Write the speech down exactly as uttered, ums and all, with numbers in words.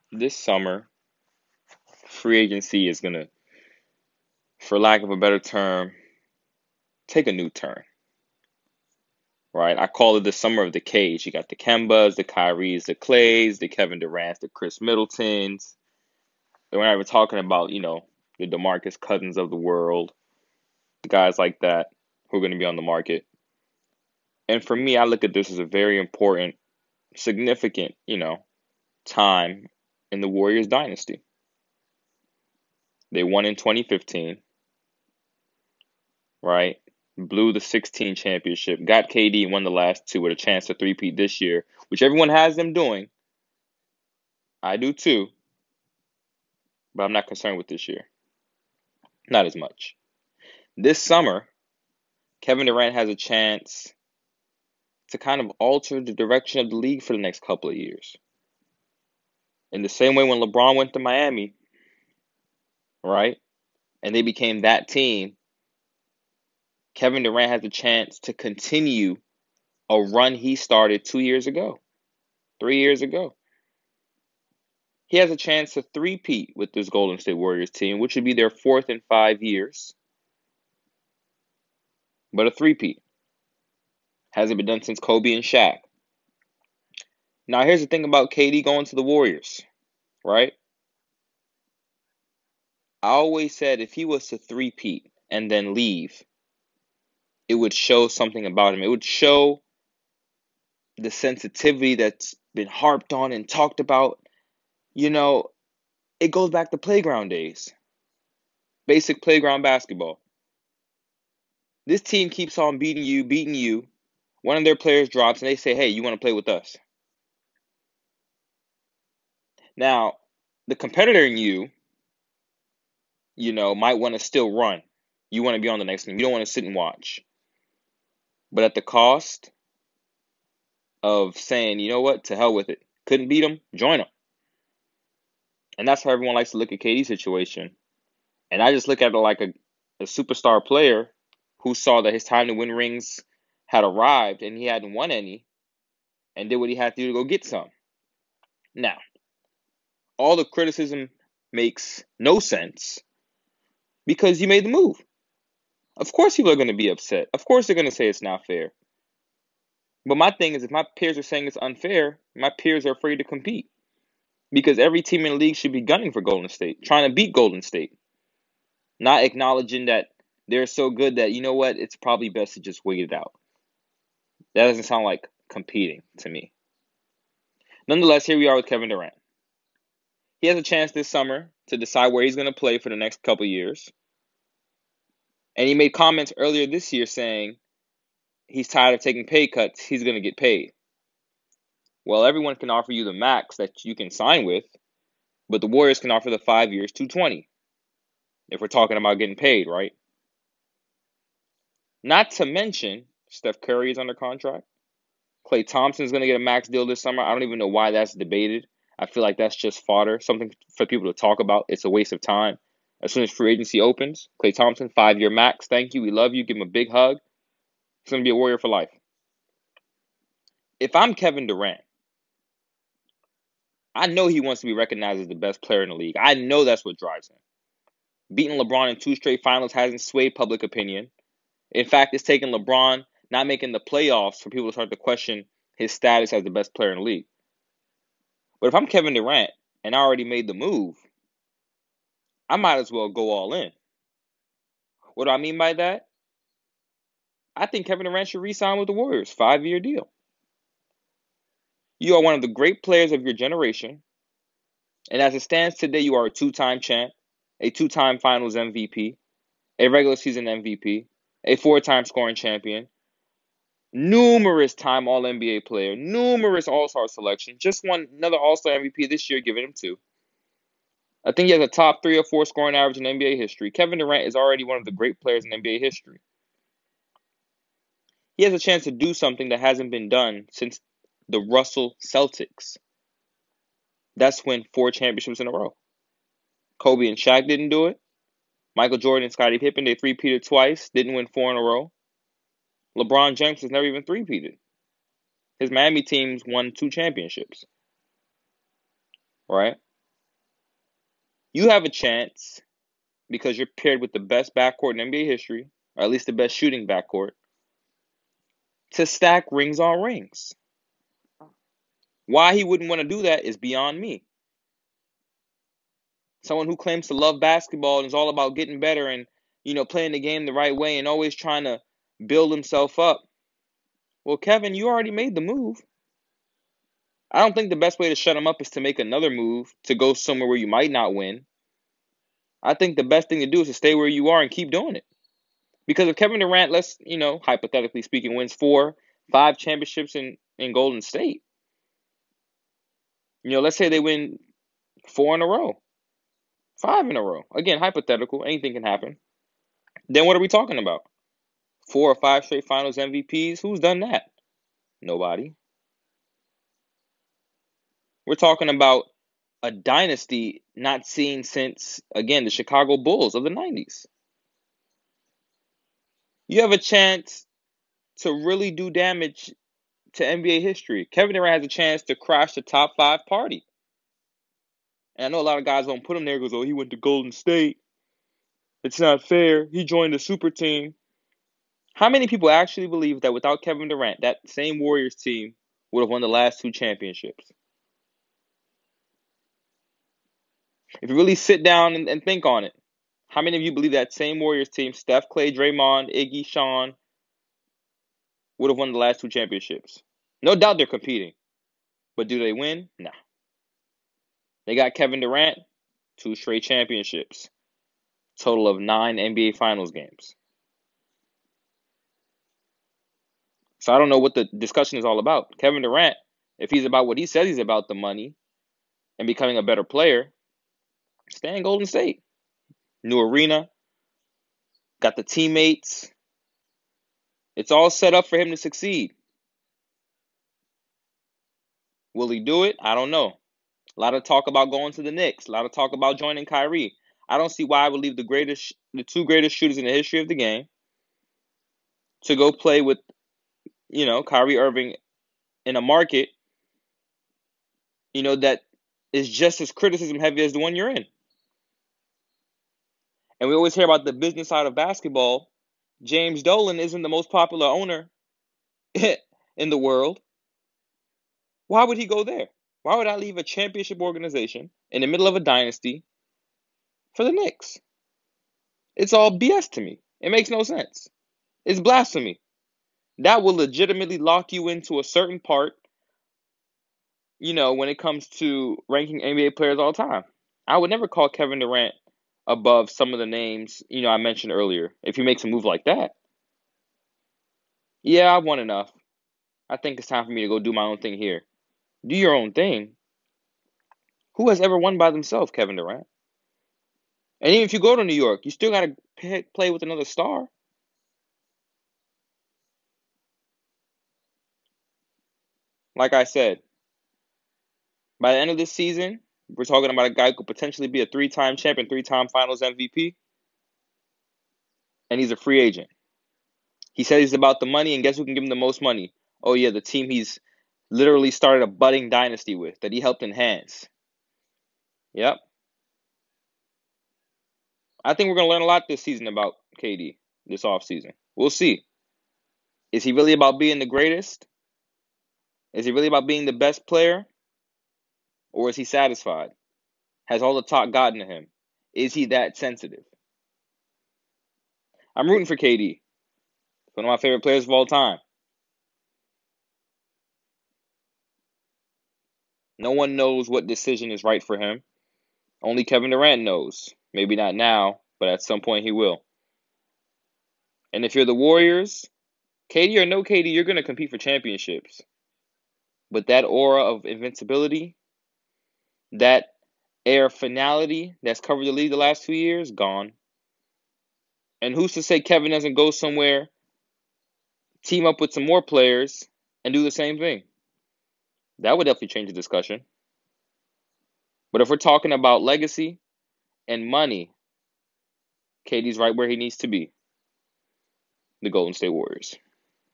this summer, free agency is going to, for lack of a better term, take a new turn, right? I call it the summer of the cage. You got the Kembas, the Kyries, the Clays, the Kevin Durants, the Chris Middletons. And we're not even talking about, you know, the DeMarcus Cousins of the world, the guys like that who are going to be on the market. And for me, I look at this as a very important, significant, you know, time in the Warriors dynasty. They won in twenty fifteen, right? Blew the sixteen championship, got K D and won the last two with a chance to three-peat this year, which everyone has them doing. I do too, but I'm not concerned with this year. Not as much. This summer, Kevin Durant has a chance to kind of alter the direction of the league for the next couple of years. In the same way when LeBron went to Miami, right? And they became that team, Kevin Durant has a chance to continue a run he started two years ago, three years ago. He has a chance to three-peat with this Golden State Warriors team, which would be their fourth in five years. But a three-peat. Hasn't been done since Kobe and Shaq. Now, here's the thing about K D going to the Warriors, right? I always said if he was to three-peat and then leave, it would show something about him. It would show the sensitivity that's been harped on and talked about. You know, it goes back to playground days. Basic playground basketball. This team keeps on beating you, beating you. One of their players drops and they say, hey, you want to play with us? Now, the competitor in you, you know, might want to still run. You want to be on the next team. You don't want to sit and watch. But at the cost of saying, you know what, to hell with it. Couldn't beat them, join them. And that's how everyone likes to look at K D's situation. And I just look at it like a, a superstar player who saw that his time to win rings had arrived and he hadn't won any and did what he had to do to go get some. Now, all the criticism makes no sense because you made the move. Of course people are going to be upset. Of course they're going to say it's not fair. But my thing is, if my peers are saying it's unfair, my peers are afraid to compete. Because every team in the league should be gunning for Golden State, trying to beat Golden State. Not acknowledging that they're so good that, you know what, it's probably best to just wait it out. That doesn't sound like competing to me. Nonetheless, here we are with Kevin Durant. He has a chance this summer to decide where he's going to play for the next couple years. And he made comments earlier this year saying he's tired of taking pay cuts. He's going to get paid. Well, everyone can offer you the max that you can sign with, but the Warriors can offer the five years, two hundred twenty, if we're talking about getting paid, right? Not to mention, Steph Curry is under contract. Klay Thompson is going to get a max deal this summer. I don't even know why that's debated. I feel like that's just fodder, something for people to talk about. It's a waste of time. As soon as free agency opens, Klay Thompson, five-year max. Thank you. We love you. Give him a big hug. He's going to be a Warrior for life. If I'm Kevin Durant, I know he wants to be recognized as the best player in the league. I know that's what drives him. Beating LeBron in two straight finals hasn't swayed public opinion. In fact, it's taken LeBron not making the playoffs for people to start to question his status as the best player in the league. But if I'm Kevin Durant and I already made the move, I might as well go all in. What do I mean by that? I think Kevin Durant should re-sign with the Warriors, five-year deal. You are one of the great players of your generation, and as it stands today, you are a two-time champ, a two-time Finals M V P, a regular season M V P, a four-time scoring champion, numerous time All N B A player, numerous All-Star selections, just won another All-Star M V P this year, giving him two. I think he has a top three or four scoring average in N B A history. Kevin Durant is already one of the great players in N B A history. He has a chance to do something that hasn't been done since the Russell Celtics. That's when four championships in a row. Kobe and Shaq didn't do it. Michael Jordan and Scottie Pippen, they three-peated twice, didn't win four in a row. LeBron James has never even three-peated. His Miami teams won two championships. Right? You have a chance, because you're paired with the best backcourt in N B A history, or at least the best shooting backcourt, to stack rings on rings. Why he wouldn't want to do that is beyond me. Someone who claims to love basketball and is all about getting better and, you know, playing the game the right way and always trying to build himself up. Well, Kevin, you already made the move. I don't think the best way to shut him up is to make another move to go somewhere where you might not win. I think the best thing to do is to stay where you are and keep doing it. Because if Kevin Durant, let's, you know, hypothetically speaking, wins four, five championships in, in Golden State, you know, let's say they win four in a row, five in a row. Again, hypothetical, anything can happen. Then what are we talking about? Four or five straight finals M V Ps? Who's done that? Nobody. We're talking about a dynasty not seen since, again, the Chicago Bulls of the nineties. You have a chance to really do damage to N B A history. Kevin Durant has a chance to crash the top five party. And I know a lot of guys don't put him there because, oh, he went to Golden State. It's not fair. He joined a super team. How many people actually believe that without Kevin Durant, that same Warriors team would have won the last two championships? If you really sit down and, and think on it, how many of you believe that same Warriors team, Steph, Clay, Draymond, Iggy, Sean, would have won the last two championships? No doubt they're competing. But do they win? Nah. They got Kevin Durant, two straight championships. Total of nine N B A Finals games. So I don't know what the discussion is all about. Kevin Durant, if he's about what he says he's about, the money, and becoming a better player, stay in Golden State. New arena, got the teammates. It's all set up for him to succeed. Will he do it? I don't know. A lot of talk about going to the Knicks. A lot of talk about joining Kyrie. I don't see why I would leave the greatest, the two greatest shooters in the history of the game to go play with, you know, Kyrie Irving in a market, you know, that is just as criticism heavy as the one you're in. And we always hear about the business side of basketball. James Dolan isn't the most popular owner in the world. Why would he go there? Why would I leave a championship organization in the middle of a dynasty for the Knicks? It's all B S to me. It makes no sense. It's blasphemy. That will legitimately lock you into a certain part, you know, when it comes to ranking N B A players all time. I would never call Kevin Durant above some of the names, you know, I mentioned earlier, if he makes a move like that. Yeah, I've won enough. I think it's time for me to go do my own thing here. Do your own thing. Who has ever won by themselves, Kevin Durant? And even if you go to New York, you still got to play with another star. Like I said, by the end of this season, we're talking about a guy who could potentially be a three-time champion, three-time Finals M V P, and he's a free agent. He says he's about the money, and guess who can give him the most money? Oh, yeah, the team he's literally started a budding dynasty with, that he helped enhance. Yep. I think we're going to learn a lot this season about K D, this offseason. We'll see. Is he really about being the greatest? Is he really about being the best player? Or is he satisfied? Has all the talk gotten to him? Is he that sensitive? I'm rooting for K D. One of my favorite players of all time. No one knows what decision is right for him. Only Kevin Durant knows. Maybe not now, but at some point he will. And if you're the Warriors, K D or no K D, you're going to compete for championships. But that aura of invincibility, that air of finality that's covered the league the last two years, gone. And who's to say Kevin doesn't go somewhere, team up with some more players, and do the same thing? That would definitely change the discussion. But if we're talking about legacy and money, K D's right where he needs to be. The Golden State Warriors.